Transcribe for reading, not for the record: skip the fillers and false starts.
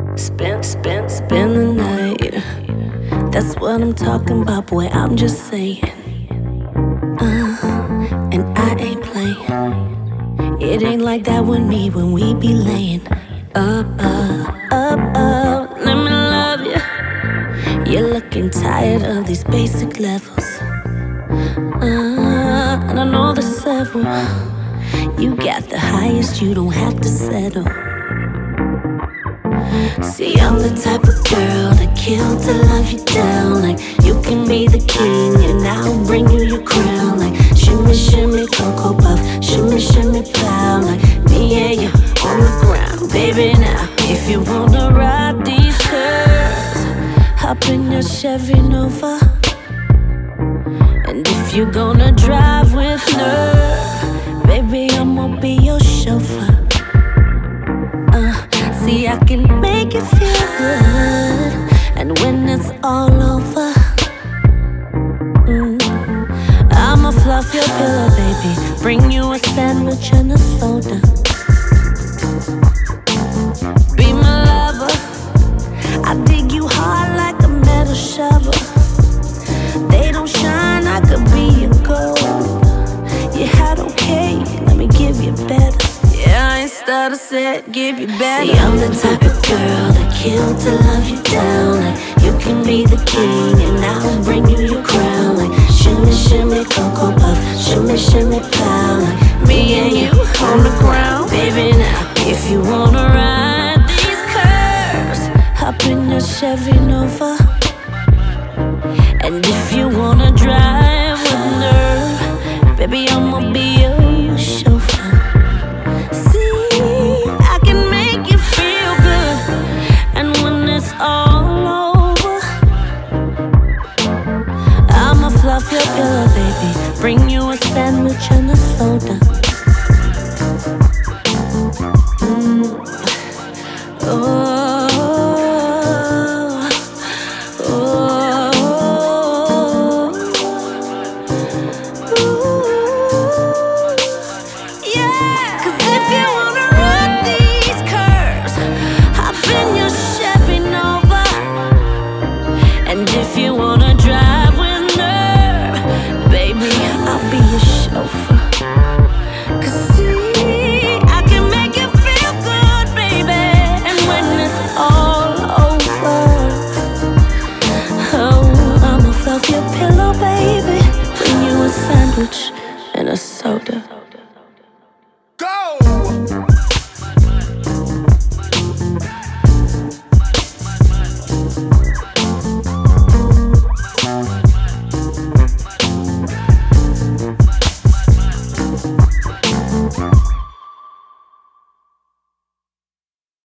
Spend the night. That's what I'm talking about, boy. I'm just saying. And I ain't playing. It ain't like that with me when we be laying up. Let me love you. You're looking tired of these basic levels. And I know there's several. You got the highest, you don't have to settle. See, I'm the type of girl that kill to love you down. Like, you can be the king and I'll bring you your crown. Like, shimmy, shimmy, cocoa puff, shimmy, shimmy, pow. Like, me and you on the ground, baby, now. If you wanna ride these curves, hop in your Chevy Nova. And if you're gonna drive with nerve, baby, I'ma be your chauffeur. See, I can make you feel good. And when it's all over, I'ma fluff your pillow, baby. Bring you a sandwich and a soda. Be my lover. I dig you hard like a metal shovel. They don't shine, I could be your gold. Yeah, I don't care, let me give you better. Yeah, I ain't stutter said, give you better. See, I'm the type of girl that kill to love you down. Like, you can be the king and I'll bring you your crown. Like, shimmy, shimmy, cocoa puff, shimmy, shimmy, pow. Like, me and you on the ground, baby, now. If you wanna ride these curves, hop in your Chevy Nova. And if you wanna drive with nerve, baby, I'ma be your chauffeur. See, I can make you feel good. And when it's all over, I'ma fluff your pillow, baby. Bring you a sandwich and a soda. Oh.